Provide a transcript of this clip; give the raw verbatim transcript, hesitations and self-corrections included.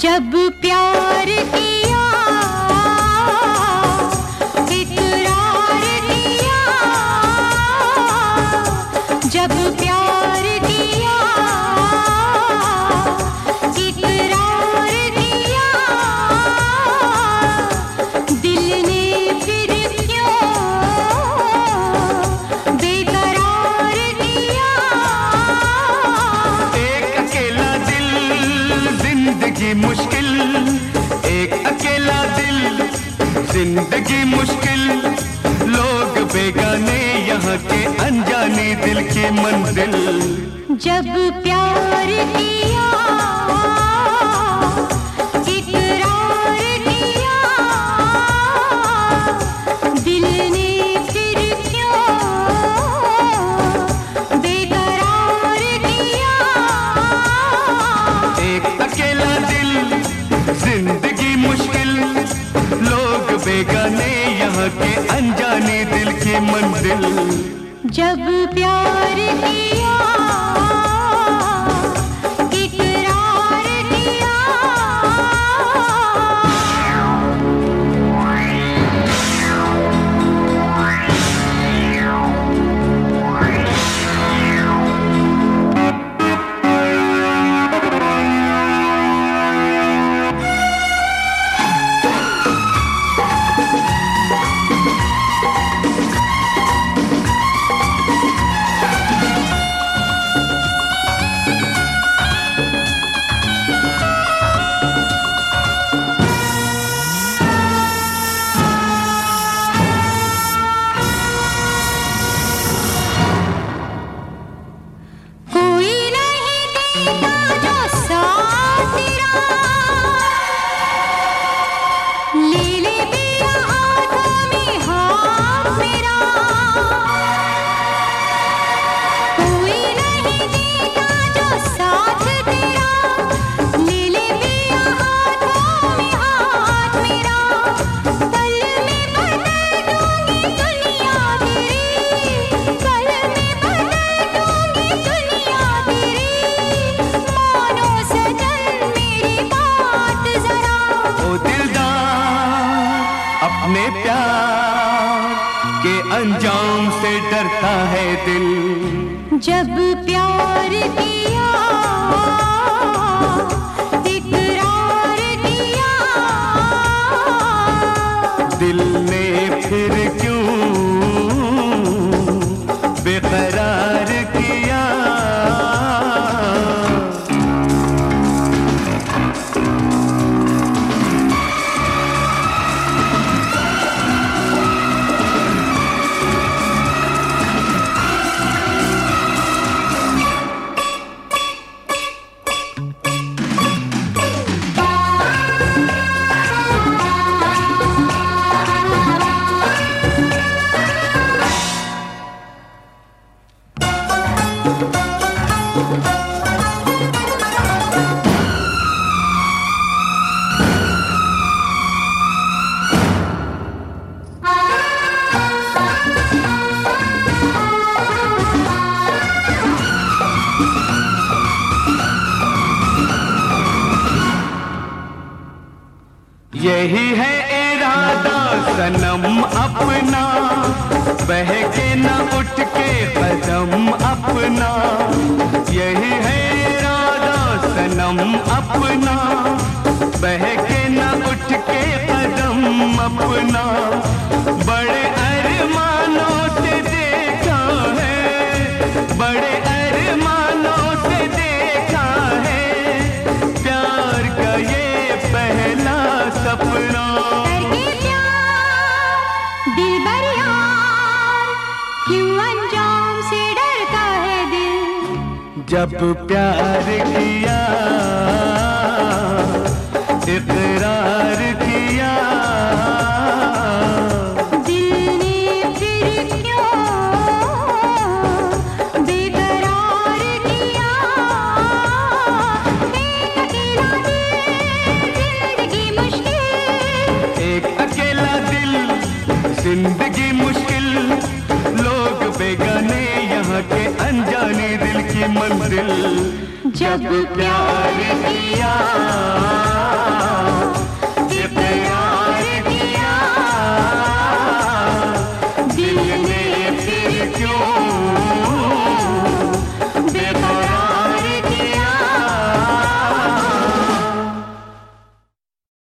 जब प्यार किया इकरार किया, जब प्यार किया इकरार किया, दिल ने फिर क्यों बेकरार किया। एक अकेला दिल जिंदगी मुश्किल, एक अकेला दिल जिंदगी मुश्किल, लोग बेगाने यहाँ के अनजाने दिल की मंजिल। जब प्यार किया इकरार किया, दिल ने फिर क्यों बेकरार किया। एक अकेला दिल जिंदगी मुश्किल, लोग बेगाने यहाँ के अनजाने दिल की मंजिल। जब प्यार किया इकरार किया। अपने प्यार के अंजाम से डरता है दिल। जब प्यार किया इकरार किया, दिल ने फिर क्यों बेकरार किया। यही है इरादा सनम अपना, बहके न उठ के कदम अपना। यही है इरादा सनम अपना, बहके न उठ के कदम अपना। बड़े अरमानों से देखा है, बड़े अरमानों से देखा है, प्यार का ये पहला सपना। दिलबर यार क्यों अंजाम से डरता है दिल। जब प्यार किया इकरार किया, दिल ने फिर क्यों बेकरार किया। एक अकेला दिल जिंदगी मुश्किल, जिंदगी मुश्किल, लोग बेगाने यहाँ के अनजाने दिल की मंजिल। जब प्यार किया